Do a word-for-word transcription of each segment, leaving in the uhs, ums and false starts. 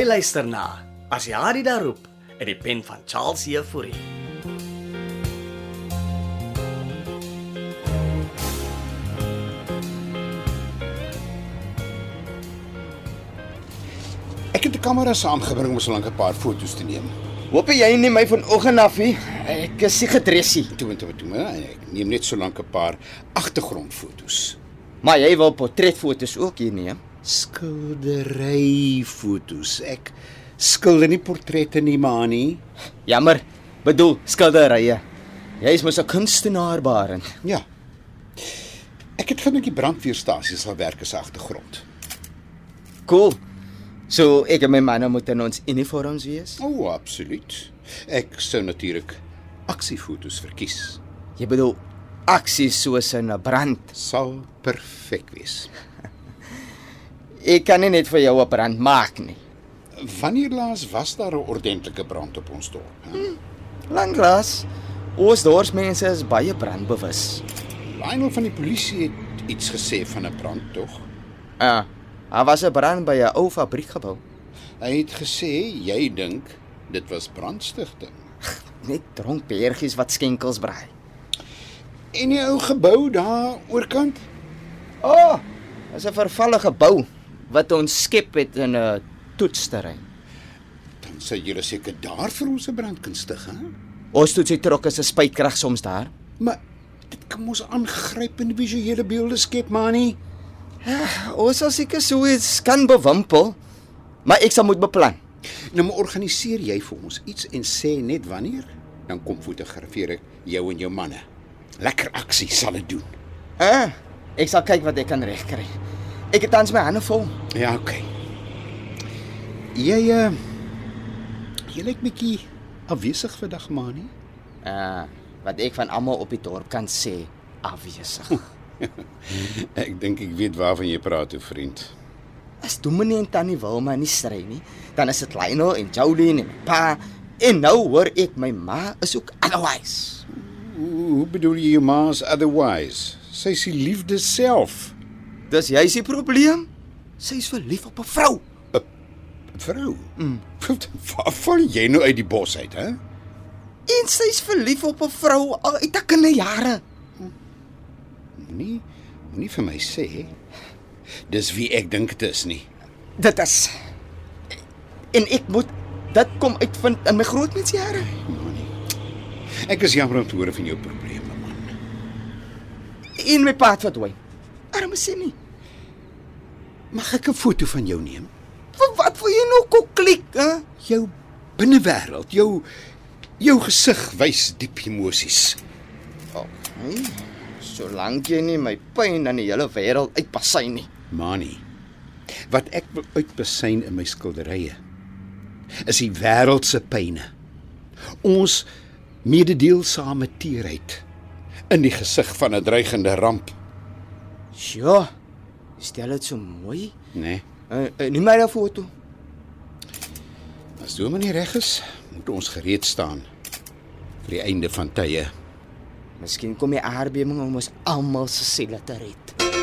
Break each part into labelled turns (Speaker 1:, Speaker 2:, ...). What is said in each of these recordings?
Speaker 1: luister na As Jari daar roep in die pen van Charles Jefouri.
Speaker 2: Ek het 'n kamera saamgebring om so lank 'n paar foto's te neem.
Speaker 3: Hoop jy nie my vanoggend af nie. Ek is nie gedressie.
Speaker 2: Toe en toe, toe, maar ek neem net so lank 'n paar agtergrondfoto's.
Speaker 3: Maar jy wil portretfoto's ook hier neem?
Speaker 2: Skilderyfoto's. Ek skilder nie portrette nie, Mani.
Speaker 3: Jammer, bedoel skilderye. Jy is mos 'n kunstenaar, Barend.
Speaker 2: Ja. Ek het gedink die brandweerstasie sal werk as agtergrond.
Speaker 3: Cool. So ek en my manne moet in ons uniforms wees?
Speaker 2: O, oh, absoluut. Ek sou natuurlik aksiefoto's verkies.
Speaker 3: Jy bedoel aksies soos in 'n brand?
Speaker 2: Sal perfek wees.
Speaker 3: Ek kan nie net vir jou 'n brand maak nie.
Speaker 2: Wanneer laas was daar 'n ordentlike brand op ons dorp?
Speaker 3: Hmm, Lanklaas. Ons dorpsmense is baie brandbewus.
Speaker 2: Lionel van die polisie het iets gesê van 'n brand, tog?
Speaker 3: Ah, daar was 'n brand by 'n ou fabriekgebou.
Speaker 2: Hy het gesê jy dink dit was brandstigting.
Speaker 3: Net dronk beertjies wat skenkels braai.
Speaker 2: En die ou gebou daar oorkant?
Speaker 3: O, oh, dis 'n vervalle gebou wat ons skep het in 'n toetsterrein.
Speaker 2: Dan sê julle seker daar vir ons 'n brand kan stig, hè?
Speaker 3: Ons toetsie trok is 'n spuitkrag soms daar.
Speaker 2: Maar dit kan mos aangrypende visuele beelde skep, Mani.
Speaker 3: Ja, ons sal seker so iets kan bewimpel, maar ek sal moet beplan.
Speaker 2: Nou maar organiseer jy vir ons iets en sê net wanneer, dan kom fotografeer ek jou en jou manne. Lekker aksie sal dit doen.
Speaker 3: Ah, ek sal kyk wat ek kan regkry. Ek het tans my hande vol.
Speaker 2: Ja, oké. Okay. Jy uh, jy lyk bietjie afwesig vandag, Mani.
Speaker 3: Ah, wat ek van almal op die dorp kan sê, afwesig.
Speaker 2: Ek dink ek weet waarvan jy praat, o vriend.
Speaker 3: As Dominee en Tannie Wilma nie stry nie, dan is dit Lionel en Jolene en my pa. En nou hoor ek my ma is ook otherwise.
Speaker 2: Hoe bedoel jy jou ma is otherwise? Sy is die liefde self.
Speaker 3: Dis jy se probleem? Sy is verlief op 'n vrou.
Speaker 2: 'n Vrou? Mm. Waar val jy nou uit die bos uit, hè?
Speaker 3: En sy is verlief op 'n vrou al uit 'n kinderjare.
Speaker 2: Moenie, moenie vir my sê dis wie ek dink dit is nie.
Speaker 3: Dit is. En ek moet dit kom uitvind in my grootmensjare.
Speaker 2: Moenie. Ek is jammer om te hoor van jou probleme, man.
Speaker 3: En my pa het verdwyn. Arme Simmy.
Speaker 2: Mag ek 'n foto van jou neem?
Speaker 3: Vir wat wil jy nou koklik, hè?
Speaker 2: Jou binnewêreld, jou jou gesig wys diep emosies.
Speaker 3: Okay. Solank jy nie my pyn in die hele wêreld uitpasyn nie.
Speaker 2: Mani, wat ek wil uitbesyn in my skilderye is die wêreld se pyne. Ons mededeelsame teerheid in die gesig van 'n dreigende ramp.
Speaker 3: Ja, stel dit so mooi.
Speaker 2: Nee.
Speaker 3: Uh, uh, nie maar 'n foto.
Speaker 2: As Dominee reg is, moet ons gereed staan vir die einde van tye.
Speaker 3: Miskien kom die aardbewing om ons almal se siele te red.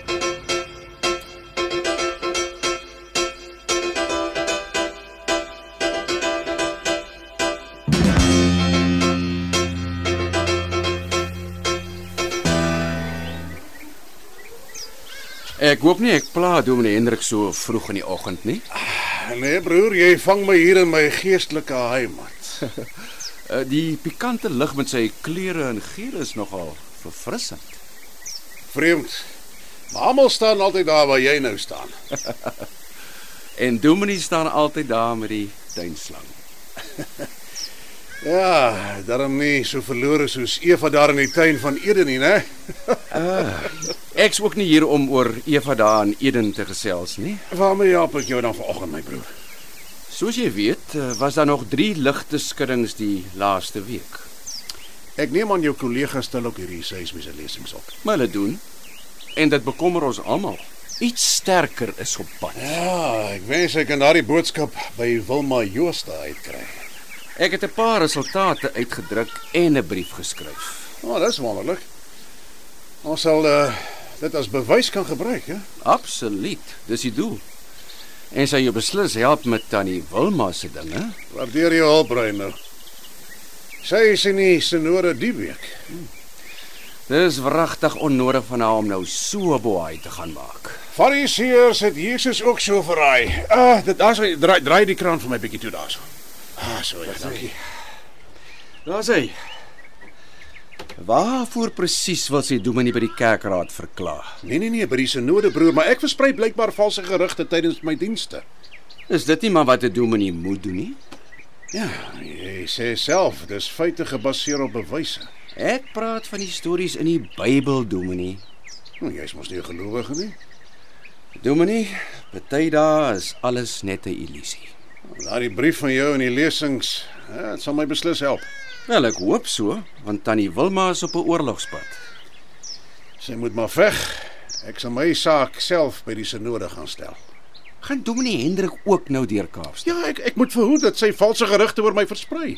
Speaker 4: Ek hoop nie ek pla Dominee Hendrik so vroeg in die oggend nie.
Speaker 5: Nee broer, jy vang my hier in my geestelike heimat.
Speaker 4: Die pikante lig met sy kleure en geur is nogal verfrissend.
Speaker 5: Vreemd. Maar almal staan altyd daar waar jy nou staan.
Speaker 4: En Dominee staan altyd daar met die tuinslang.
Speaker 5: Ja, daarom nie so verlore soos Eva daar in die tuin van Eden nie, né?
Speaker 4: uh, Ek's ook nie hier om oor Eva daar in Eden te gesels nie.
Speaker 5: Waarmee help ek jou dan vanoggend, my broer?
Speaker 4: Soos jy weet, was daar nog drie ligte skuddings die laaste week.
Speaker 5: Ek neem aan jou kollegas stel ook hierdie seismiese lesings op.
Speaker 4: Maar hulle doen. En dit bekommer ons almal. Iets sterker is op pad.
Speaker 5: Ja, ek wens ek kan daardie boodskap by Wilma Jooste uitkry.
Speaker 4: Ek het 'n paar resultate uitgedruk en 'n brief geskryf.
Speaker 5: Oh, dis wonderlik. Ons sal uh, dit as bewys kan gebruik, hè?
Speaker 4: Absoluut, dis die doel. En sy jou beslis help met Tannie Wilma se dinge.
Speaker 5: Waardeer jou hulp, Reino. Sy is in die Sinode die week.
Speaker 4: Dis wragtig onnodig van haar om nou so boei te gaan maak.
Speaker 5: Fariseërs het Jesus ook so verraai. Ah, dit daar sy draai, draai die kraan vir my bietjie toe daarso. Ah, so ja, dankie.
Speaker 4: Daar's hy. Waarvoor presies wil sy dominee by die kerkraad verklaar?
Speaker 5: Nee nee nee, by die Sinode broer, maar ek versprei blykbaar valse gerugte tydens my dienste.
Speaker 4: Is dit nie maar wat 'n dominee moet doen nie?
Speaker 5: Ja, jy sê self, dis feite gebaseer op bewyse.
Speaker 4: Ek praat van die stories in die Bybel, dominee.
Speaker 5: Nou, jy's mos nie 'n gelowige nie.
Speaker 4: Dominee, party dae is alles net 'n illusie.
Speaker 5: Daardie brief van jou en die lesings, ja, dit sal my beslis help.
Speaker 4: Wel, ek hoop so, want Tannie Wilma is op 'n oorlogspad.
Speaker 5: Sy moet maar veg. Ek sal my saak self by die Sinode gaan stel.
Speaker 4: Gaan dominee Hendrik ook nou deur Kaapstad?
Speaker 5: Ja, ek ek moet verhoed dat sy valse gerugte oor my versprei.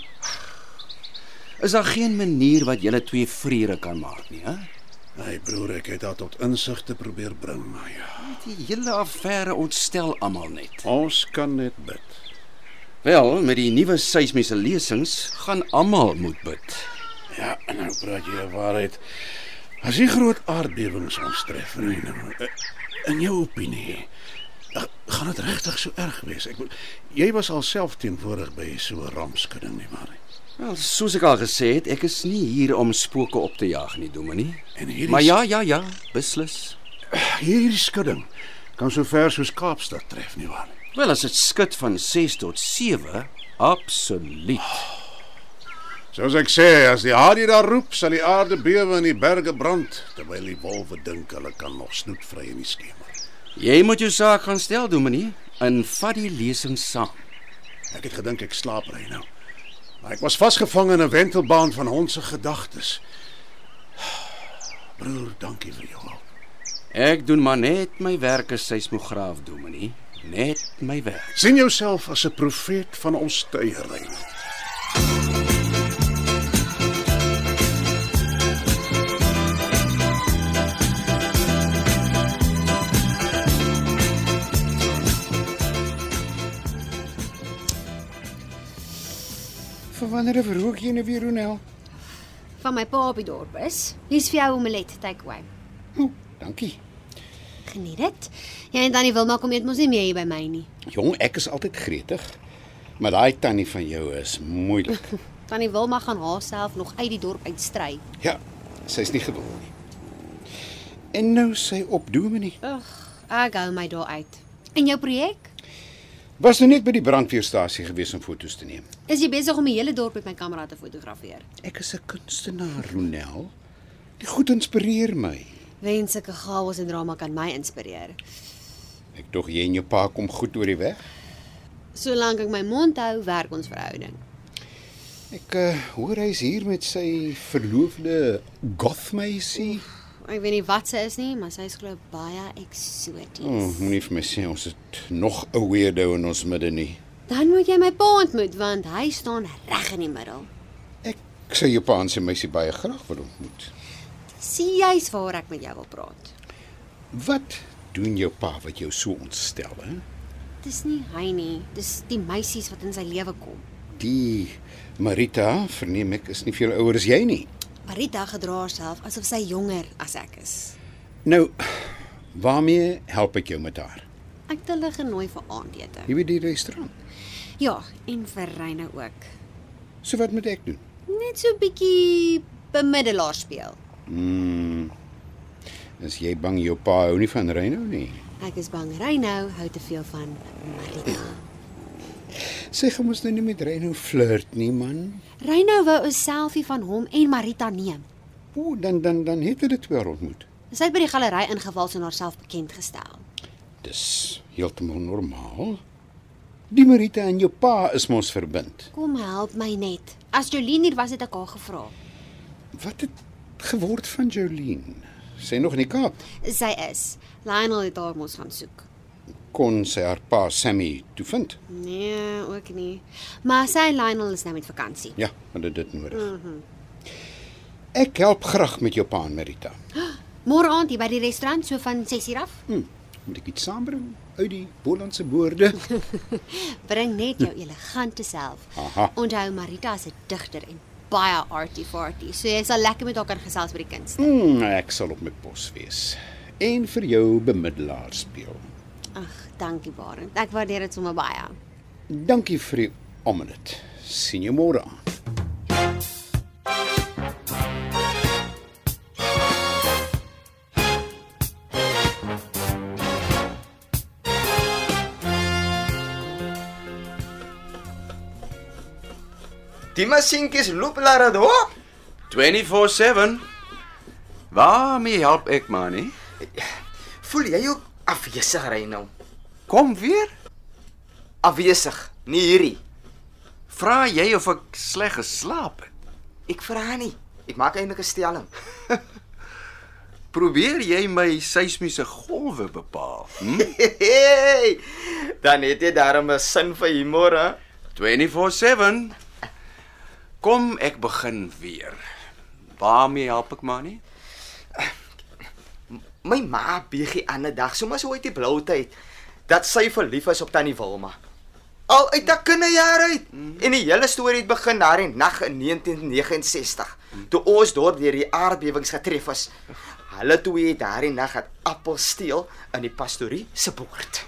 Speaker 4: Is daar geen manier wat julle twee vriere kan maak nie, hè?
Speaker 5: Hey broer, ek het haar tot insig te probeer bring, maar ja.
Speaker 4: Die hele affære ontstel almal net.
Speaker 5: Ons kan net bid.
Speaker 4: Wel, met die nuwe seismiese lesings gaan almal moet bid.
Speaker 5: Ja, en nou praat jy 'n waarheid. As die groot aardbewings ons tref, Reino, in jou opinie, gaan dit regtig so erg wees? Ek bedoel, jy was al self teenwoordig by so 'n rampskudding, nie waar nie?
Speaker 4: Wel, soos ek al gesê het, ek is nie hier om spooke op te jaag nie, dominee.
Speaker 5: En hierdie
Speaker 4: Maar ja, ja, ja, beslis.
Speaker 5: hierdie skudding kan so ver soos Kaapstad tref, nie waar nie?
Speaker 4: Wel, as dit skud van ses tot sewe, absoluut.
Speaker 5: Soos ek sê, as die harie daar roep, sal die aarde bewe en die berge brand, terwyl die wolwe dink hulle kan nog snoetvry in die skemer.
Speaker 4: Jy moet jou saak gaan stel, dominee, en vat die lesing saam.
Speaker 5: Ek het gedink ek slaap, Reino. Maar ek was vasgevang in 'n wentelbaan van hondse gedagtes. Broer, dankie vir jou hulp.
Speaker 4: Ek doen maar net my werk as seismograaf, dominee. Net my werk.
Speaker 5: Sien jouself as 'n profeet van ons tye, Reino.
Speaker 2: Vir wanneer verhoog jy nou weer, Ronel?
Speaker 6: Van my pa op die dorp is. Hier's vir jou omelet, take away.
Speaker 2: Oh, dankie.
Speaker 6: Geniet dit. Jy en Tannie Wilma kom eet mos nie meer hier by my nie.
Speaker 2: Jong, ek is altyd gretig. Maar daai tannie van jou is moeilik.
Speaker 6: Tannie Wilma gaan haarself nog uit die dorp uitstry.
Speaker 2: Ja, sy's nie geduld nie. En nou sy op dominee.
Speaker 6: Ugh, ek hou my daar uit. En jou projek?
Speaker 2: Was nou net by die brandweerstasie gewees om foto's te neem.
Speaker 6: Is jy besig om die hele dorp met my kamera te fotografeer?
Speaker 2: Ek is 'n kunstenaar, Ronel. Die goed inspireer my.
Speaker 6: Wens sulke chaos en drama kan my inspireer.
Speaker 2: Ek dog jy en jou pa kom goed oor die weg.
Speaker 6: Solank ek my mond hou, werk ons verhouding.
Speaker 2: Ek uh, hoor hy's hier met sy verloofde gothmeisie.
Speaker 6: Ek weet nie wat sy is nie, maar sy is glo baie eksoties.
Speaker 2: Oh, moenie vir my sê ons het nog 'n weirdo in ons midde nie.
Speaker 6: Dan moet jy my pa ontmoet, want hy staan reg in die middel.
Speaker 2: Ek sê jou pa en sy meisie baie graag wil ontmoet.
Speaker 6: Sien jy's waar ek met jou wil praat.
Speaker 2: Wat doen jou pa wat jou so ontstel, hè?
Speaker 6: Dis nie hy nie, dis die meisies wat in sy lewe kom.
Speaker 2: Die Marita, verneem ek, is nie veel ouer as jy nie.
Speaker 6: Marita gedra haarself asof sy jonger as ek is.
Speaker 2: Nou, waarmee help ek jou met haar?
Speaker 6: Ek het hulle genooi vir aandete.
Speaker 2: Jy weet die restaurant.
Speaker 6: Ja, en vir Reine ook.
Speaker 2: So wat moet ek doen?
Speaker 6: Net so 'n bietjie bemiddelaar speel.
Speaker 2: Hmm. Is jy bang jou pa hou nie van Reino nie?
Speaker 6: Ek is bang Reino hou te veel van Marita.
Speaker 2: Sy gaan mos nou nie met Reino flirt nie, man.
Speaker 6: Reino wou 'n selfie van hom en Marita neem.
Speaker 2: O, dan dan dan het hulle twee ontmoet.
Speaker 6: Sy het by die galery ingewals en haarself bekend gestel.
Speaker 2: Dis heeltemal normaal. Die Marita en jou pa is mos verbind.
Speaker 6: Kom help my net. As Jolien hier was, het ek haar gevra.
Speaker 2: Wat het geword van Jolien? Sy nog in die Kaap.
Speaker 6: Sy is. Lionel het haar mos gaan soek.
Speaker 2: Kon sy haar pa Sammy toe vind?
Speaker 6: Nee, ook nie. Maar sy en Lionel is nou met vakansie.
Speaker 2: Ja, want dit het nodig.
Speaker 6: Mhm.
Speaker 2: Ek help graag met jou pa en Marita.
Speaker 6: Môre aand hier by die restaurant so van ses uur af.
Speaker 2: Hm, Moet ek iets saambring uit die Bolandse boorde?
Speaker 6: Bring net jou elegante self.
Speaker 2: Aha.
Speaker 6: Onthou Marita is 'n digter en baie arty-farty, so jy sal lekker met haar kan gesels oor die kunste.
Speaker 2: Hmm, ek sal op my pos wees. En vir jou bemiddelaar speel.
Speaker 6: Ag, dankie Barend. Ek waardeer dit sommer baie.
Speaker 2: Dankie vir die omelet. Sien jou môre aan.
Speaker 3: Die masienkies loop larado.
Speaker 4: vyf sewe. Waarmee help ek, manie?
Speaker 3: Voel jy ook afwesig ry nou?
Speaker 4: Kom weer?
Speaker 3: Afwesig, nie hierdie.
Speaker 4: Vra jy of ek sleg geslaap het?
Speaker 3: Ek vra nie. Ek maak eintlik 'n stelling.
Speaker 4: Probeer jy my seismiese golwe bepaal? Hm?
Speaker 3: Hey, dan het jy daarom 'n sin vir humor, hè?
Speaker 4: vyf sewe. Kom, ek begin weer. Waarmee help ek, manie?
Speaker 3: My ma bietjie ander dag, sommer so uit die blou tyd, dat sy verlief is op tannie Wilma. Al uit haar kinderjare uit. Mm. En die hele storie het begin daar in nag in negentien negenenses sestig, mm. toe ons dorp deur die aardbewings getref is. Hulle twee het daar in nag 'n appel steel in die pastorie se boord.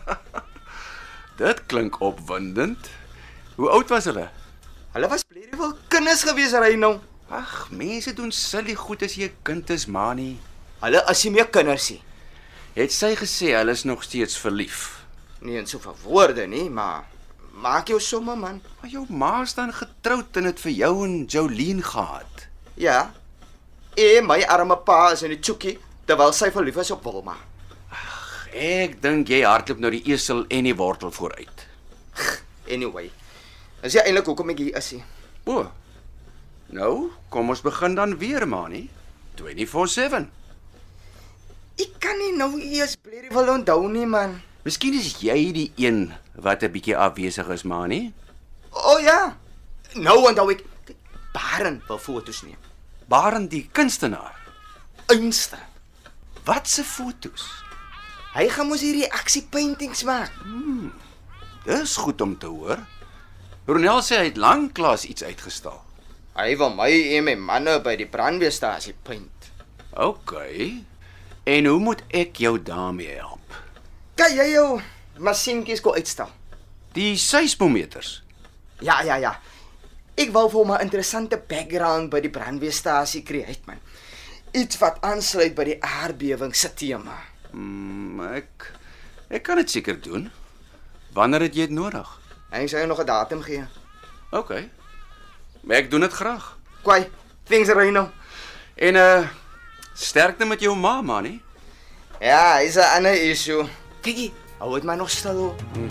Speaker 4: Dit klink opwindend. Hoe oud was hulle?
Speaker 3: Hulle was blerewel kinders gewees ry nou.
Speaker 4: Ag, mense doen silly goed as jy 'n kind is, manie.
Speaker 3: Hulle is nie meer kinders nie.
Speaker 4: Het sy gesê hulle is nog steeds verlief?
Speaker 3: Nie in soveel woorde nie, maar maak jou somme man.
Speaker 4: Maar jou ma is dan getroud en het vir jou en Jolene gehad.
Speaker 3: Ja. En my arme pa is in die tjokkie terwyl sy verlief is op Wilma.
Speaker 4: Ek dink jy hardloop nou die esel en die wortel vooruit.
Speaker 3: Anyway, is jy eintlik hoekom ek hier is nie?
Speaker 4: O. Nou, kom ons begin dan weer, manie. vyf sewe.
Speaker 3: Ek kan nie nou eers blerewel onthou nie man.
Speaker 4: Miskien is jy die een wat 'n bietjie afwesig is, manie.
Speaker 3: O oh, ja. Nou onthou ek. Barend wil foto's neem.
Speaker 4: Barend die kunstenaar.
Speaker 3: Einste.
Speaker 4: Wat se foto's?
Speaker 3: Hy gaan mos hierdie aksie paintings maak.
Speaker 4: Hmm. Dis goed om te hoor. Ronel sê hy het lanklaas iets uitgestal.
Speaker 3: Hy wil my en my manne by die brandweerstasie paint.
Speaker 4: OK. En hoe moet ek jou daarmee help?
Speaker 3: Kan jy jou masienkies ko uitstel?
Speaker 4: Die seismometers.
Speaker 3: Ja, ja, ja. Ek wou vir 'n interessante background by die brandweerstasie create man. Iets wat aansluit by die aardbewing se tema.
Speaker 4: Hmm, ek ek kan dit seker doen. Wanneer het jy dit nodig?
Speaker 3: Hy sê nog 'n datum gee.
Speaker 4: OK. Maar ek doen dit graag.
Speaker 3: Kwai, things are nou.
Speaker 4: En uh sterkte met jou ma, manie.
Speaker 3: Ja, is 'n ander issue. Kykie, hou dit maar nog stil hoor. Hmm.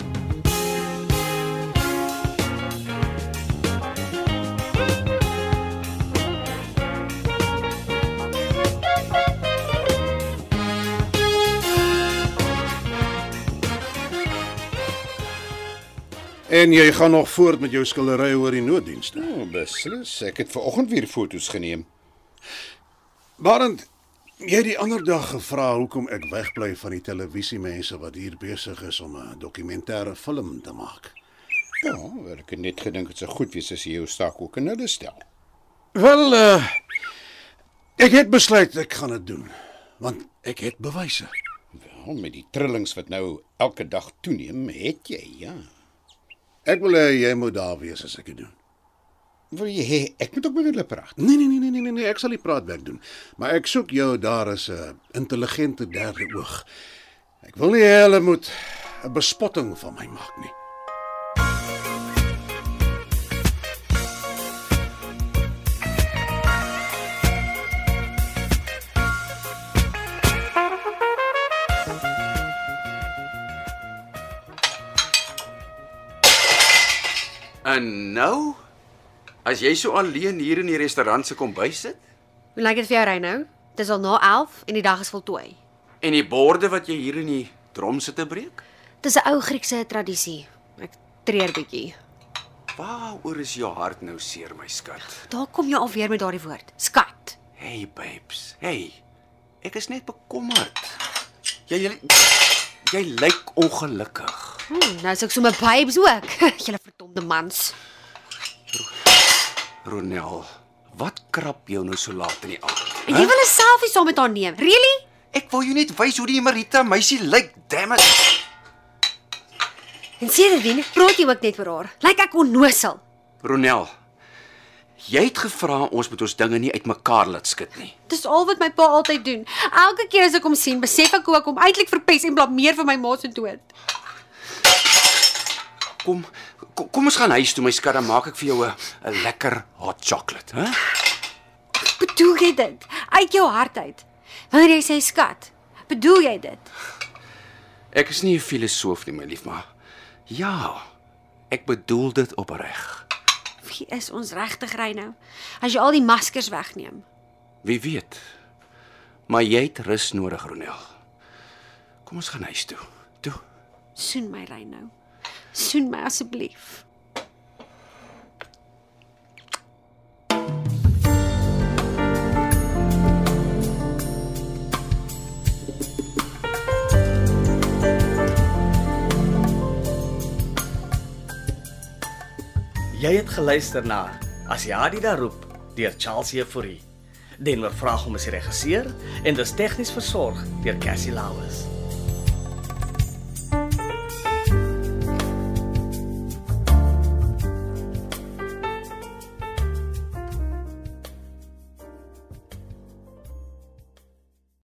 Speaker 5: En jy gaan nog voort met jou skildery oor die nooddienste.
Speaker 2: Oh, beslis. Ek het vanoggend weer foto's geneem.
Speaker 5: Barend, jy het die ander dag gevra hoekom ek wegbly van die televisiemense wat hier besig is om 'n dokumentêre film te maak.
Speaker 2: Ja, ek het net gedink dit sou goed wees as jy jou saak ook in hulle stel.
Speaker 5: Wel, uh, ek het besluit ek gaan dit doen, want ek het bewyse.
Speaker 2: Wel, met die trillings wat nou elke dag toeneem, het jy, ja.
Speaker 5: Ek wil hê jy moet daar wees as ek dit doen.
Speaker 2: Wil jy hê ek moet ook met hulle praat?
Speaker 5: Nee nee nee nee nee nee, ek sal die praatwerk doen. Maar ek soek jou daar as 'n intelligente derde oog. Ek wil nie hê hulle moet 'n bespotting van my maak nie.
Speaker 4: En nou, as jy so alleen hier in die restaurant se kombuis sit,
Speaker 6: Hoe lyk dit vir jou ry nou? Dis al na elf en die dag is voltooi.
Speaker 4: en die borde wat jy hier in die trom sit te breek,
Speaker 6: Dis 'n ou Griekse tradisie. Ek treur bietjie.
Speaker 4: waaroor is jou hart nou seer, my skat?
Speaker 6: Daar kom jy alweer met daardie woord. Skat.
Speaker 4: Hey babes, hey. Ek is net bekommerd. Jy jy Jy lyk ongelukkig.
Speaker 6: Hmm, nou is ek so my babes ook. Julle verdomde mans.
Speaker 4: Ronel, wat krap jou nou so laat in die aand?
Speaker 6: En jy wil 'n selfie saam met haar neem. Really?
Speaker 4: Ek wil jou net wys hoe die Marita meisie lyk, damn it.
Speaker 6: En sedertdien praat jy ook net vir haar. Lyk ek onnosel.
Speaker 4: Ronel, jy het gevra ons moet ons dinge nie uitmekaar laat skud nie.
Speaker 6: Dis al wat my pa altyd doen. Elke keer as ek hom sien, besef ek hoe ek hom eintlik verpes en blameer vir my ma se dood.
Speaker 4: Kom, kom, kom ons gaan huis toe my skat, dan maak ek vir jou 'n 'n lekker hot chocolate, hè?
Speaker 6: Bedoel jy dit? Uit jou hart uit. Wanneer jy sê skat, bedoel jy dit?
Speaker 4: Ek is nie 'n filosoof nie, my lief, maar ja, ek bedoel dit opreg.
Speaker 6: Wie is ons regtig ry nou? As jy al die maskers wegneem.
Speaker 4: Wie weet. Maar jy het rus nodig, Ronel. Kom ons gaan huis toe. Toe.
Speaker 6: Soen my ry nou. Soen my asseblief.
Speaker 1: Jy het geluister na As Jari daar roep deur Charles Euphorie. Denver Vraagom is die regisseur en dis tegnies versorg deur Cassie Lauers.